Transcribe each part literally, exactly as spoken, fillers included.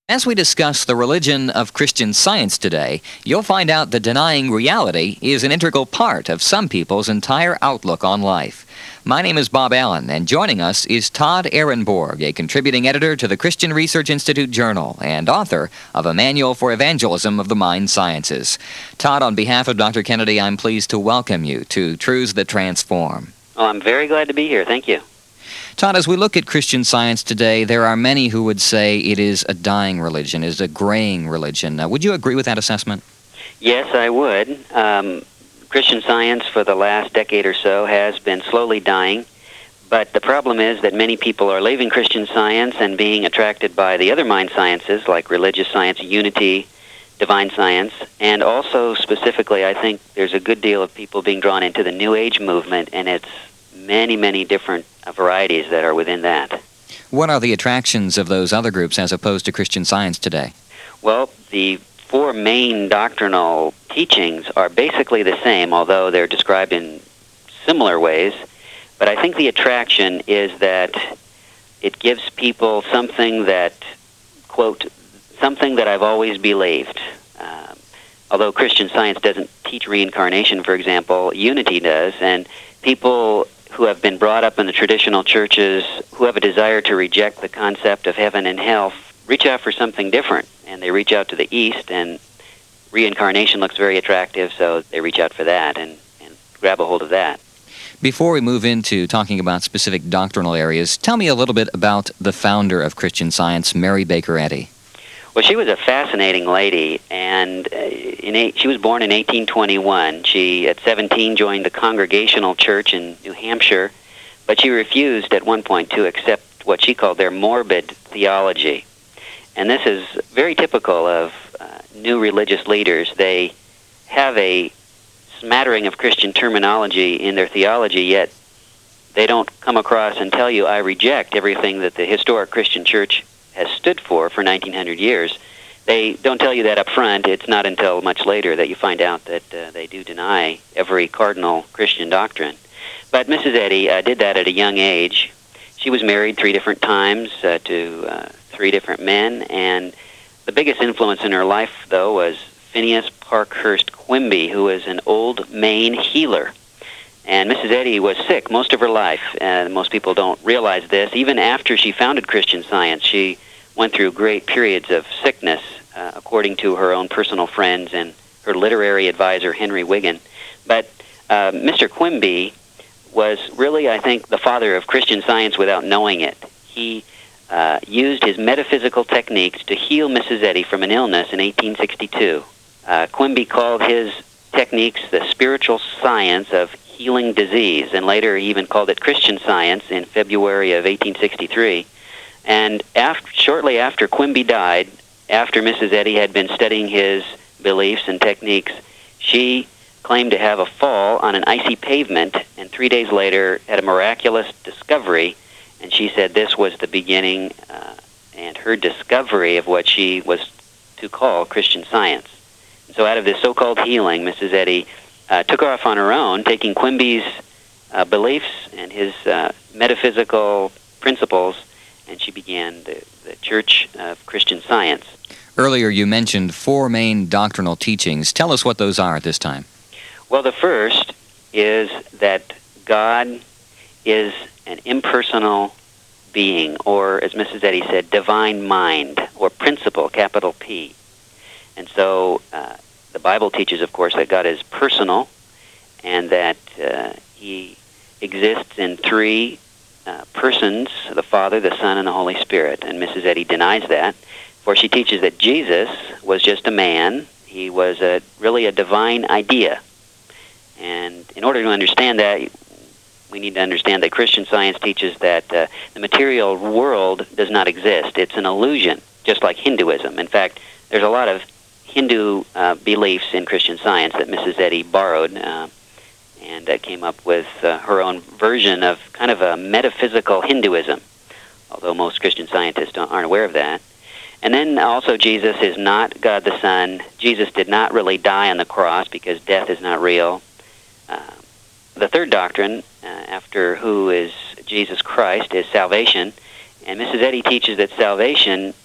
As we discuss the religion of Christian Science today, you'll find out that denying reality is an integral part of some people's entire outlook on life. My name is Bob Allen, and joining us is Todd Ehrenborg, a contributing editor to the Christian Research Institute Journal and author of a Manual for Evangelism of the Mind Sciences. Todd, on behalf of Doctor Kennedy, I'm pleased to welcome you to Truths That Transform. Well, I'm very glad to be here. Thank you. Todd, as we look at Christian Science today, there are many who would say it is a dying religion, is a graying religion. Uh, would you agree with that assessment? Yes, I would. Um, Christian Science for the last decade or so has been slowly dying, but the problem is that many people are leaving Christian Science and being attracted by the other mind sciences like religious science, unity, divine science, and also specifically I think there's a good deal of people being drawn into the New Age movement and its many, many different varieties that are within that. What are the attractions of those other groups as opposed to Christian Science today? Well, the four main doctrinal teachings are basically the same, although they're described in similar ways. But I think the attraction is that it gives people something that, quote, something that I've always believed. Um, although Christian Science doesn't teach reincarnation, for example, unity does, and people who have been brought up in the traditional churches, who have a desire to reject the concept of heaven and hell, reach out for something different. And they reach out to the East, and reincarnation looks very attractive, so they reach out for that and, and grab a hold of that. Before we move into talking about specific doctrinal areas, tell me a little bit about the founder of Christian Science, Mary Baker Eddy. Well, she was a fascinating lady, and uh, in eight, she was born in eighteen twenty-one. She, at seventeen, joined the Congregational Church in New Hampshire, but she refused at one point to accept what she called their morbid theology. And this is very typical of uh, new religious leaders. They have a smattering of Christian terminology in their theology, yet they don't come across and tell you, I reject everything that the historic Christian church has stood for for nineteen hundred years. They don't tell you that up front. It's not until much later that you find out that uh, they do deny every cardinal Christian doctrine. But Missus Eddy uh, did that at a young age. She was married three different times uh, to uh, three different men, and the biggest influence in her life, though, was Phineas Parkhurst Quimby, who was an old Maine healer. And Missus Eddy was sick most of her life, and most people don't realize this. Even after she founded Christian Science, she went through great periods of sickness, uh, according to her own personal friends and her literary advisor, Henry Wiggin. But uh, Mister Quimby was really, I think, the father of Christian Science without knowing it. He uh, used his metaphysical techniques to heal Missus Eddy from an illness in eighteen sixty-two. Uh, Quimby called his techniques the spiritual science of healing disease, and later he even called it Christian Science in February of eighteen sixty-three. And after, shortly after Quimby died, after Missus Eddy had been studying his beliefs and techniques, she claimed to have a fall on an icy pavement, and three days later had a miraculous discovery, and she said this was the beginning uh, and her discovery of what she was to call Christian Science. And so out of this so-called healing, Missus Eddy uh, took off on her own, taking Quimby's uh, beliefs and his uh, metaphysical principles, and she began the, the Church of Christian Science. Earlier you mentioned four main doctrinal teachings. Tell us what those are at this time. Well, the first is that God is an impersonal being, or as Missus Eddy said, divine mind, or principle, capital P. And so uh, the Bible teaches, of course, that God is personal and that uh, he exists in three uh, persons, the Father, the Son, and the Holy Spirit. And Missus Eddy denies that, for she teaches that Jesus was just a man. He was a, really a divine idea. And in order to understand that, we need to understand that Christian Science teaches that uh, the material world does not exist. It's an illusion, just like Hinduism. In fact, there's a lot of Hindu uh, beliefs in Christian Science that Missus Eddy borrowed uh, and uh, came up with uh, her own version of kind of a metaphysical Hinduism, although most Christian scientists don't, aren't aware of that. And then also Jesus is not God the Son. Jesus did not really die on the cross because death is not real. Uh, the third doctrine, uh, after who is Jesus Christ, is salvation. And Missus Eddy teaches that salvation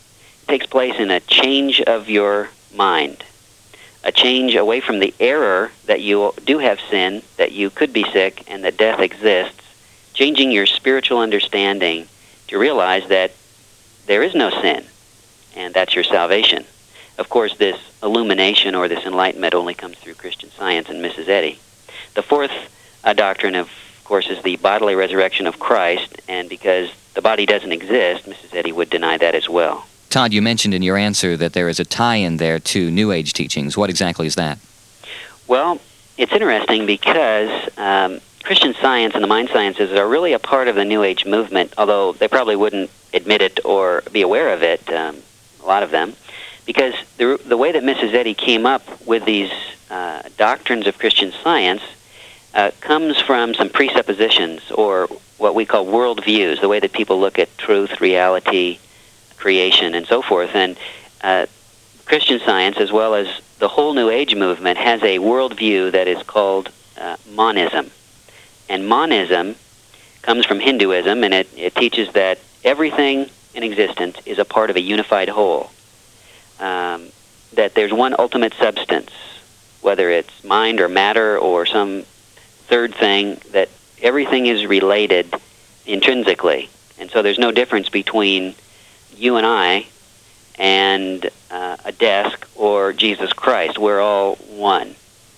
takes place in a change of your mind, a change away from the error that you do have sin, that you could be sick, and that death exists, changing your spiritual understanding to realize that there is no sin, and that's your salvation. Of course, this illumination or this enlightenment only comes through Christian Science and Missus Eddy. The fourth uh, doctrine, of course, is the bodily resurrection of Christ, and because the body doesn't exist, Missus Eddy would deny that as well. Todd, you mentioned in your answer that there is a tie-in there to New Age teachings. What exactly is that? Well, it's interesting because um, Christian Science and the mind sciences are really a part of the New Age movement, although they probably wouldn't admit it or be aware of it, um, a lot of them, because the, the way that Missus Eddy came up with these uh, doctrines of Christian Science uh, comes from some presuppositions, or what we call worldviews, the way that people look at truth, reality, creation, and so forth. And uh, Christian Science, as well as the whole New Age movement, has a worldview that is called uh, monism. And monism comes from Hinduism, and it, it teaches that everything in existence is a part of a unified whole. Um, that there's one ultimate substance, whether it's mind or matter or some third thing, that everything is related intrinsically. And so there's no difference between you and I and uh, a desk or Jesus Christ. We're all one.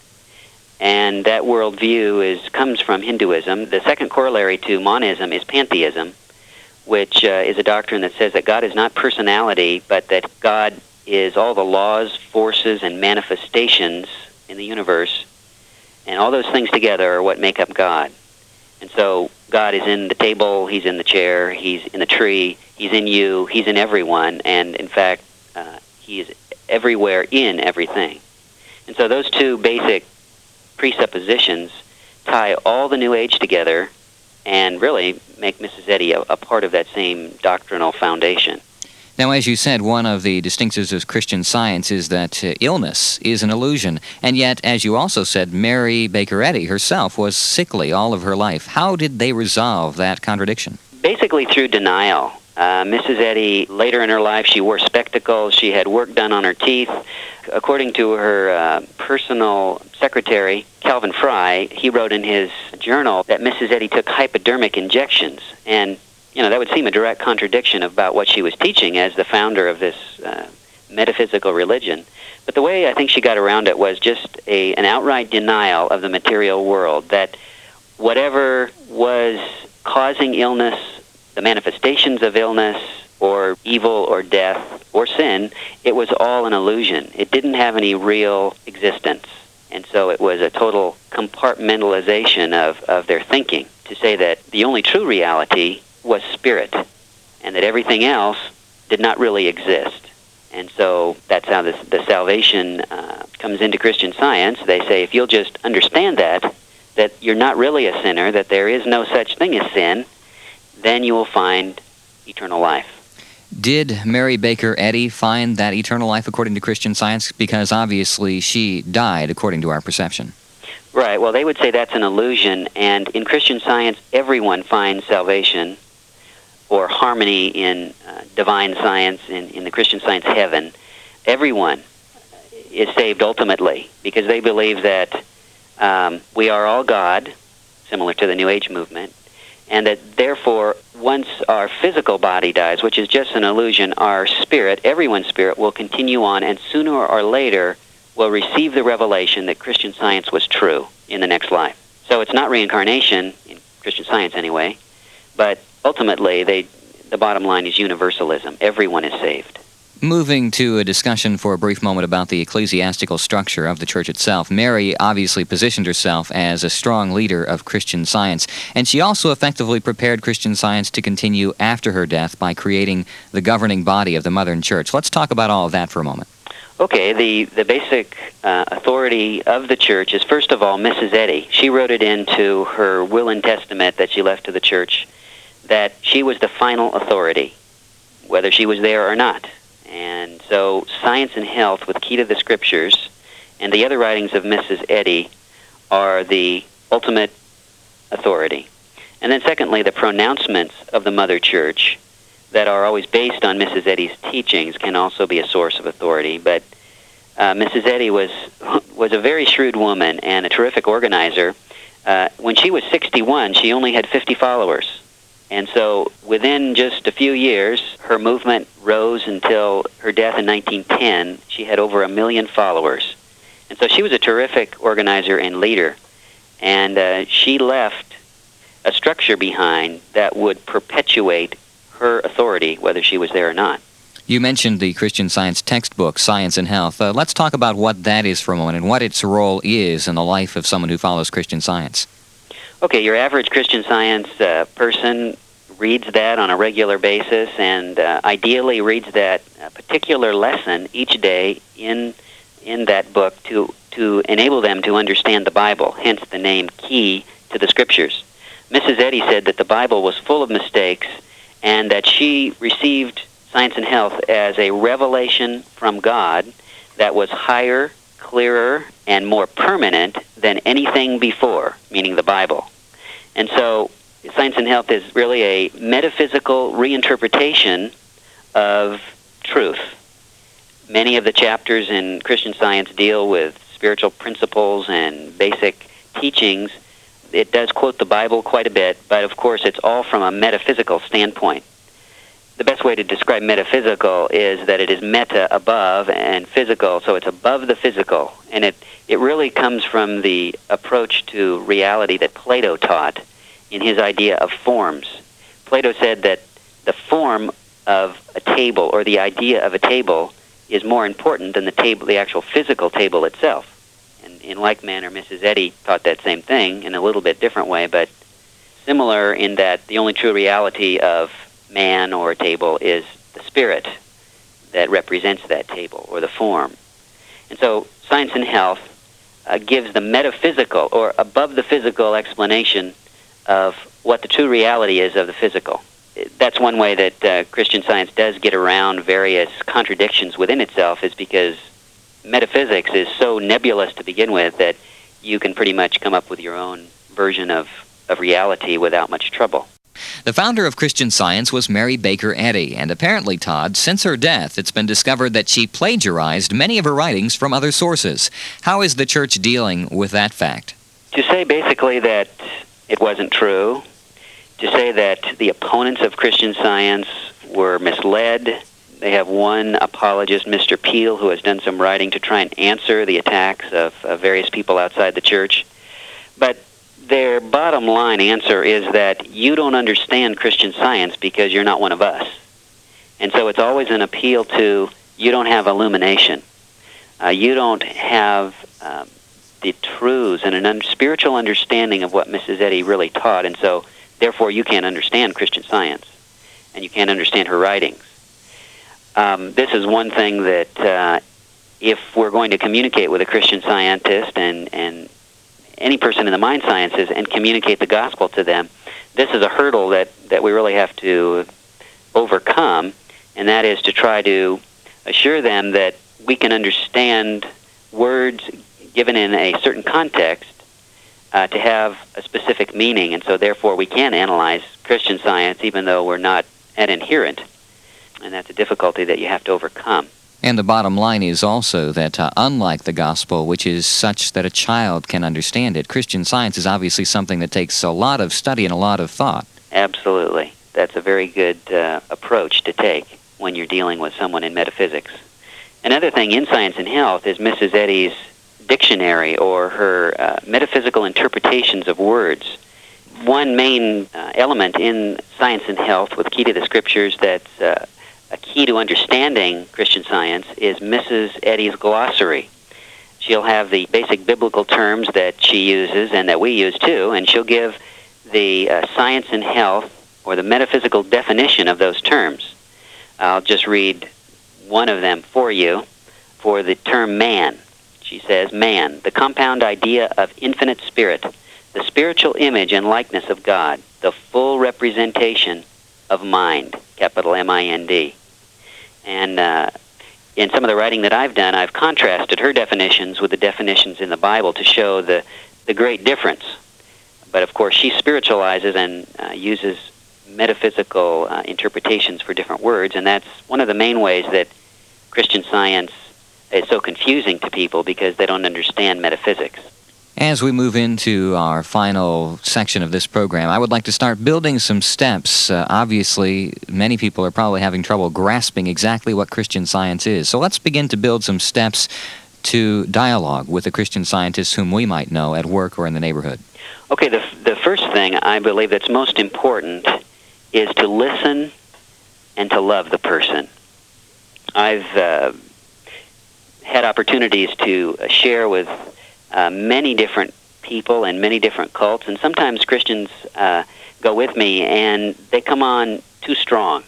And that worldview is comes from Hinduism. The second corollary to monism is pantheism, which uh, is a doctrine that says that God is not personality, but that God is all the laws, forces, and manifestations in the universe, and all those things together are what make up God. And so God is in the table, He's in the chair, He's in the tree, He's in you, He's in everyone, and in fact, uh, He is everywhere in everything. And so those two basic presuppositions tie all the New Age together and really make Missus Eddy a, a part of that same doctrinal foundation. Now, as you said, one of the distinctives of Christian Science is that uh, illness is an illusion. And yet, as you also said, Mary Baker Eddy herself was sickly all of her life. How did they resolve that contradiction? Basically through denial. Uh, Missus Eddy, later in her life, she wore spectacles. She had work done on her teeth. According to her uh, personal secretary, Calvin Fry, he wrote in his journal that Missus Eddy took hypodermic injections. And you know, that would seem a direct contradiction about what she was teaching as the founder of this uh, metaphysical religion. But the way I think she got around it was just a, an outright denial of the material world, that whatever was causing illness, the manifestations of illness, or evil, or death, or sin, it was all an illusion. It didn't have any real existence. And so it was a total compartmentalization of, of their thinking, to say that the only true reality was spirit, and that everything else did not really exist. And so that's how this, the salvation uh, comes into Christian Science. They say if you'll just understand that, that you're not really a sinner, that there is no such thing as sin, then you will find eternal life. Did Mary Baker Eddy find that eternal life according to Christian Science? Because obviously she died according to our perception. Right. Well, they would say that's an illusion, and in Christian Science, everyone finds salvation or harmony in uh, divine science, in, in the Christian Science heaven. Everyone is saved ultimately, because they believe that um, we are all God, similar to the New Age movement, and that therefore, once our physical body dies, which is just an illusion, our spirit, everyone's spirit, will continue on, and sooner or later will receive the revelation that Christian Science was true in the next life. So it's not reincarnation, in Christian Science anyway, but ultimately, they, the bottom line is universalism. Everyone is saved. Moving to a discussion for a brief moment about the ecclesiastical structure of the church itself, Mary obviously positioned herself as a strong leader of Christian Science, and she also effectively prepared Christian Science to continue after her death by creating the governing body of the Modern Church. Let's talk about all of that for a moment. Okay, the, the basic uh, authority of the church is, first of all, Missus Eddy. She wrote it into her will and testament that she left to the church, that she was the final authority, whether she was there or not. And so Science and Health, with Key to the Scriptures, and the other writings of Missus Eddy are the ultimate authority. And then secondly, the pronouncements of the Mother Church, that are always based on Missus Eddy's teachings can also be a source of authority. But uh, Missus Eddy was was a very shrewd woman and a terrific organizer. Uh, when she was sixty-one, she only had fifty followers. And so within just a few years, her movement rose until her death in nineteen ten. She had over a million followers. And so she was a terrific organizer and leader. And uh, she left a structure behind that would perpetuate her authority, whether she was there or not. You mentioned the Christian Science textbook, Science and Health. Uh, let's talk about what that is for a moment and what its role is in the life of someone who follows Christian Science. Okay, your average Christian Science uh, person reads that on a regular basis and uh, ideally reads that uh, particular lesson each day in in that book to, to enable them to understand the Bible, hence the name Key to the Scriptures. Missus Eddy said that the Bible was full of mistakes and that she received Science and Health as a revelation from God that was higher, clearer, and more permanent than anything before, meaning the Bible. And so Science and Health is really a metaphysical reinterpretation of truth. Many of the chapters in Christian Science deal with spiritual principles and basic teachings. It does quote the Bible quite a bit, but of course it's all from a metaphysical standpoint. The best way to describe metaphysical is that it is meta, above, and physical, so it's above the physical. And it, it really comes from the approach to reality that Plato taught in his idea of forms. Plato said that the form of a table, or the idea of a table, is more important than the table, the actual physical table itself. And in like manner, Missus Eddy taught that same thing in a little bit different way, but similar in that the only true reality of man or a table is the spirit that represents that table, or the form. And so Science and Health uh, gives the metaphysical, or above the physical explanation of what the true reality is of the physical. That's one way that uh, Christian Science does get around various contradictions within itself, is because metaphysics is so nebulous to begin with that you can pretty much come up with your own version of, of reality without much trouble. The founder of Christian Science was Mary Baker Eddy, and apparently, Todd, since her death, it's been discovered that she plagiarized many of her writings from other sources. How is the church dealing with that fact? To say basically that it wasn't true, to say that the opponents of Christian Science were misled. They have one apologist, Mister Peel, who has done some writing to try and answer the attacks of, of various people outside the church. But their bottom line answer is that you don't understand Christian Science because you're not one of us. And so it's always an appeal to, you don't have illumination. Uh, you don't have um, the truths and an un- spiritual understanding of what Missus Eddy really taught, and so therefore you can't understand Christian Science, and you can't understand her writings. Um, this is one thing that uh, if we're going to communicate with a Christian Scientist and, and any person in the mind sciences and communicate the gospel to them, this is a hurdle that, that we really have to overcome, and that is to try to assure them that we can understand words given in a certain context uh, to have a specific meaning, and so therefore we can analyze Christian Science even though we're not an adherent, and that's a difficulty that you have to overcome. And the bottom line is also that uh, unlike the gospel, which is such that a child can understand it, Christian Science is obviously something that takes a lot of study and a lot of thought. Absolutely. That's a very good uh, approach to take when you're dealing with someone in metaphysics. Another thing in Science and Health is Missus Eddy's dictionary, or her uh, metaphysical interpretations of words. One main uh, element in Science and Health with Key to the Scriptures that's uh, a key to understanding Christian Science is Missus Eddy's glossary. She'll have the basic biblical terms that she uses and that we use too, and she'll give the uh, Science and Health, or the metaphysical definition of those terms. I'll just read one of them for you. For the term man, she says, man, the compound idea of infinite spirit, the spiritual image and likeness of God, the full representation of mind, capital M I N D. And uh, in some of the writing that I've done, I've contrasted her definitions with the definitions in the Bible to show the, the great difference. But of course, she spiritualizes and uh, uses metaphysical uh, interpretations for different words, and that's one of the main ways that Christian Science is so confusing to people because they don't understand metaphysics. As we move into our final section of this program, I would like to start building some steps. Uh, obviously, many people are probably having trouble grasping exactly what Christian Science is. So let's begin to build some steps to dialogue with the Christian scientists whom we might know at work or in the neighborhood. Okay, the, the first thing I believe that's most important is to listen and to love the person. I've uh, had opportunities to share with Uh, many different people and many different cults, and sometimes Christians uh, go with me and they come on too strong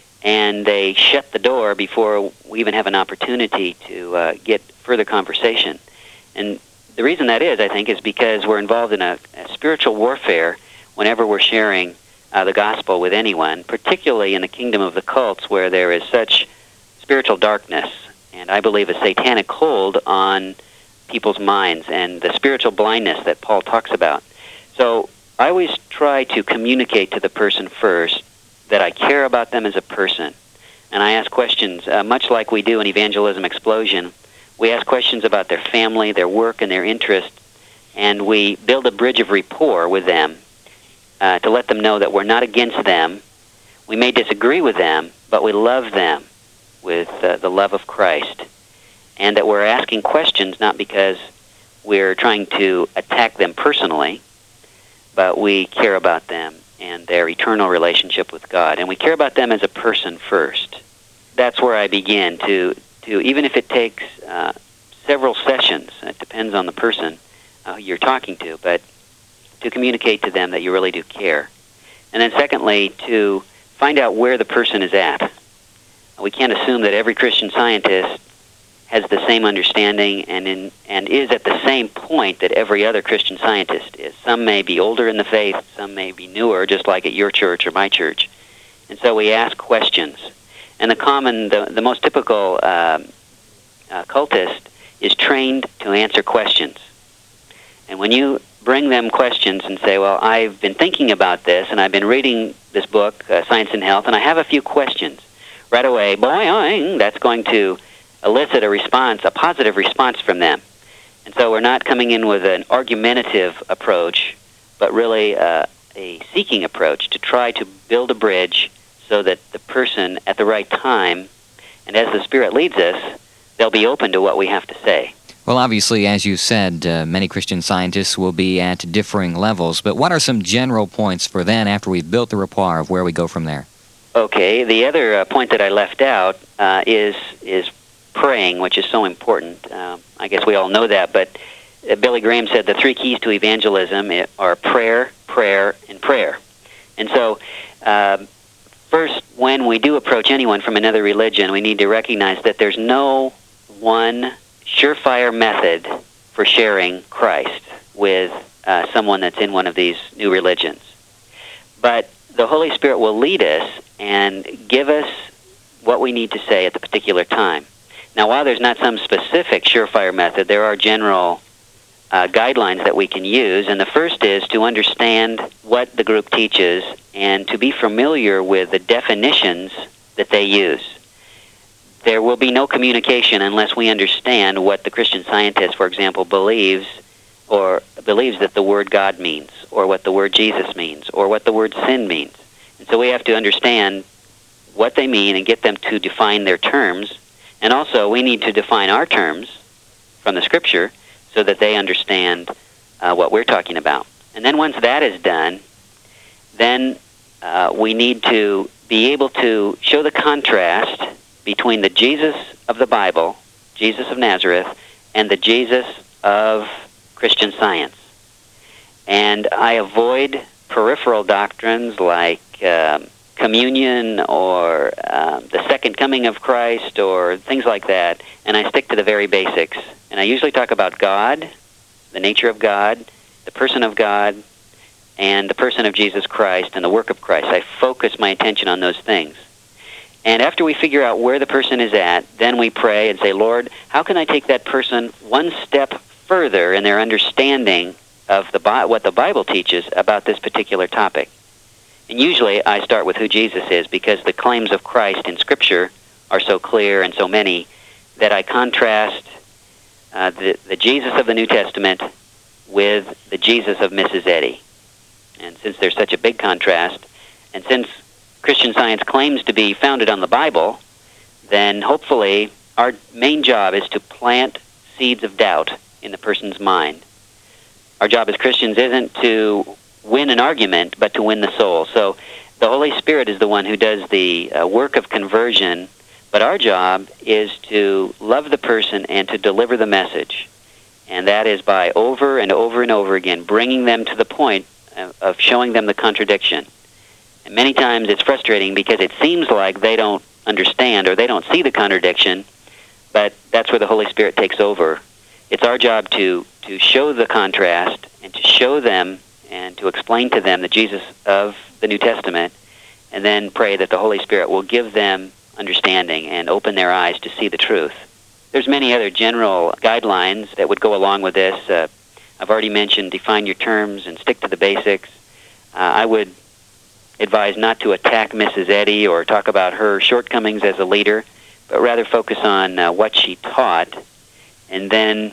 and they shut the door before we even have an opportunity to uh, get further conversation. And the reason that is, I think, is because we're involved in a, a spiritual warfare whenever we're sharing uh, the gospel with anyone, particularly in the kingdom of the cults where there is such spiritual darkness and I believe a satanic hold on people's minds and the spiritual blindness that Paul talks about. So I always try to communicate to the person first that I care about them as a person. And I ask questions, uh, much like we do in Evangelism Explosion. We ask questions about their family, their work, and their interests, and we build a bridge of rapport with them uh, to let them know that we're not against them. We may disagree with them, but we love them with uh, the love of Christ. And that we're asking questions not because we're trying to attack them personally, but we care about them and their eternal relationship with God. And we care about them as a person first. That's where I begin to, to even if it takes uh, several sessions, it depends on the person uh, you're talking to, but to communicate to them that you really do care. And then secondly, to find out where the person is at. We can't assume that every Christian Scientist has the same understanding and in, and is at the same point that every other Christian Scientist is. Some may be older in the faith, some may be newer, just like at your church or my church. And so we ask questions. And the common, the, the most typical um, uh, cultist is trained to answer questions. And when you bring them questions and say, well, I've been thinking about this, and I've been reading this book, uh, Science and Health, and I have a few questions, right away, boing, that's going to elicit a response, a positive response from them. And so we're not coming in with an argumentative approach, but really uh, a seeking approach to try to build a bridge so that the person at the right time, and as the Spirit leads us, they'll be open to what we have to say. Well, obviously, as you said, uh, many Christian Scientists will be at differing levels, but what are some general points for then, after we've built the rapport, of where we go from there? Okay, the other uh, point that I left out uh, is is praying, which is so important. Uh, I guess we all know that, but uh, Billy Graham said the three keys to evangelism are prayer, prayer, and prayer. And so, uh, first, when we do approach anyone from another religion, we need to recognize that there's no one surefire method for sharing Christ with uh, someone that's in one of these new religions. But the Holy Spirit will lead us and give us what we need to say at the particular time. Now, while there's not some specific surefire method, there are general uh, guidelines that we can use, and the first is to understand what the group teaches and to be familiar with the definitions that they use. There will be no communication unless we understand what the Christian Scientist, for example, believes or believes that the word God means, or what the word Jesus means, or what the word sin means. And so we have to understand what they mean and get them to define their terms. And also, we need to define our terms from the Scripture so that they understand uh, what we're talking about. And then once that is done, then uh, we need to be able to show the contrast between the Jesus of the Bible, Jesus of Nazareth, and the Jesus of Christian Science. And I avoid peripheral doctrines like um, communion or um, the second coming of Christ or things like that, and I stick to the very basics. And I usually talk about God, the nature of God, the person of God, and the person of Jesus Christ and the work of Christ. I focus my attention on those things. And after we figure out where the person is at, then we pray and say, Lord, how can I take that person one step further in their understanding of the Bi- what the Bible teaches about this particular topic? And usually I start with who Jesus is, because the claims of Christ in Scripture are so clear and so many that I contrast uh, the, the Jesus of the New Testament with the Jesus of Missus Eddy. And since there's such a big contrast, and since Christian Science claims to be founded on the Bible, then hopefully our main job is to plant seeds of doubt in the person's mind. Our job as Christians isn't to win an argument, but to win the soul. So the Holy Spirit is the one who does the uh, work of conversion, but our job is to love the person and to deliver the message. And that is by over and over and over again bringing them to the point of, of showing them the contradiction. And many times it's frustrating because it seems like they don't understand or they don't see the contradiction, but that's where the Holy Spirit takes over. It's our job to, to show the contrast and to show them and to explain to them the Jesus of the New Testament, and then pray that the Holy Spirit will give them understanding and open their eyes to see the truth. There's many other general guidelines that would go along with this. Uh, I've already mentioned define your terms and stick to the basics. Uh, I would advise not to attack Missus Eddy or talk about her shortcomings as a leader, but rather focus on uh, what she taught. And then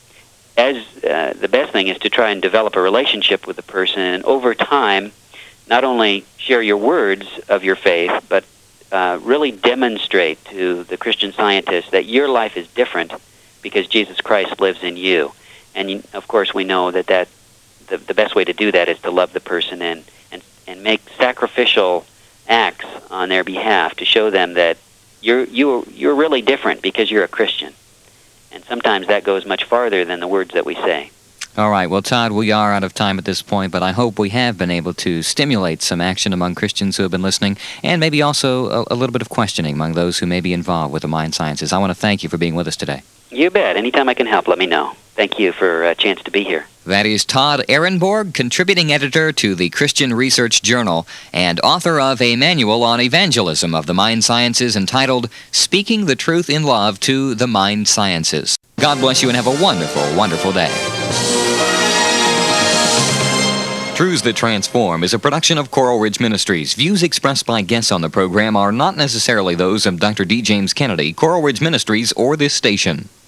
as uh, the best thing is to try and develop a relationship with the person, and over time not only share your words of your faith, but uh, really demonstrate to the Christian Scientist that your life is different because Jesus Christ lives in you. And of course we know that, that the, the best way to do that is to love the person and, and, and make sacrificial acts on their behalf to show them that you're, you're, you're really different because you're a Christian. And sometimes that goes much farther than the words that we say. All right. Well, Todd, we are out of time at this point, but I hope we have been able to stimulate some action among Christians who have been listening, and maybe also a, a little bit of questioning among those who may be involved with the mind sciences. I want to thank you for being with us today. You bet. Anytime I can help, let me know. Thank you for a chance to be here. That is Todd Ehrenborg, contributing editor to the Christian Research Journal and author of a manual on evangelism of the mind sciences entitled Speaking the Truth in Love to the Mind Sciences. God bless you and have a wonderful, wonderful day. Truths That Transform is a production of Coral Ridge Ministries. Views expressed by guests on the program are not necessarily those of Doctor D. James Kennedy, Coral Ridge Ministries, or this station.